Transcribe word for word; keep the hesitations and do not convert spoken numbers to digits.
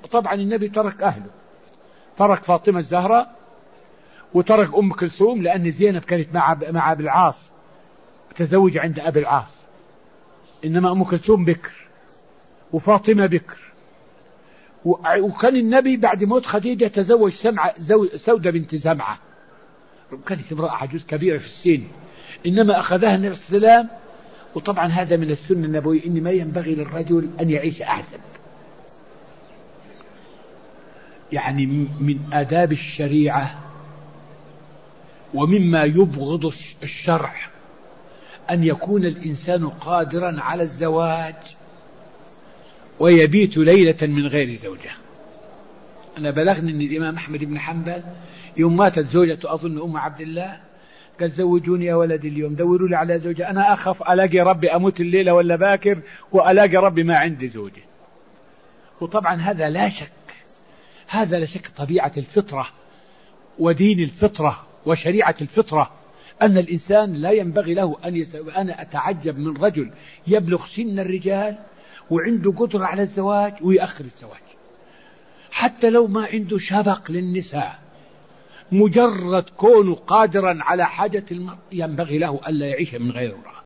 طبعا النبي ترك أهله، ترك فاطمة الزهراء وترك أم كلثوم، لأن زينب كانت مع مع أبي العاص، تزوج عند أبي العاص، إنما أم كلثوم بكر وفاطمة بكر. وكان النبي بعد موت خديجة تزوج سمعة سودة بنت زمعة، كانت امرأة عجوز كبيرة في السن، إنما أخذها النبي صلى الله عليه وسلم. وطبعا هذا من السنة النبوية، إن ما ينبغي للرجل أن يعيش أعزب، يعني من آداب الشريعة ومما يبغض الشرع أن يكون الإنسان قادرا على الزواج ويبيت ليلة من غير زوجة. أنا بلغني أن الإمام أحمد بن حنبل يوم ماتت زوجته أظن أم عبد الله قال زوجوني يا ولدي اليوم، دوروا لي على زوجة، أنا أخاف ألاقي ربي أموت الليلة ولا باكر وألاقي ربي ما عندي زوجة. وطبعا هذا لا شك، هذا لا شك طبيعة الفطرة ودين الفطرة وشريعة الفطرة، أن الإنسان لا ينبغي له أن يسوي. أنا أتعجب من رجل يبلغ سن الرجال وعنده قدرة على الزواج ويأخر الزواج، حتى لو ما عنده شبق للنساء، مجرد كونه قادرا على حاجة المرء ينبغي له ألا يعيش من غير امرأة.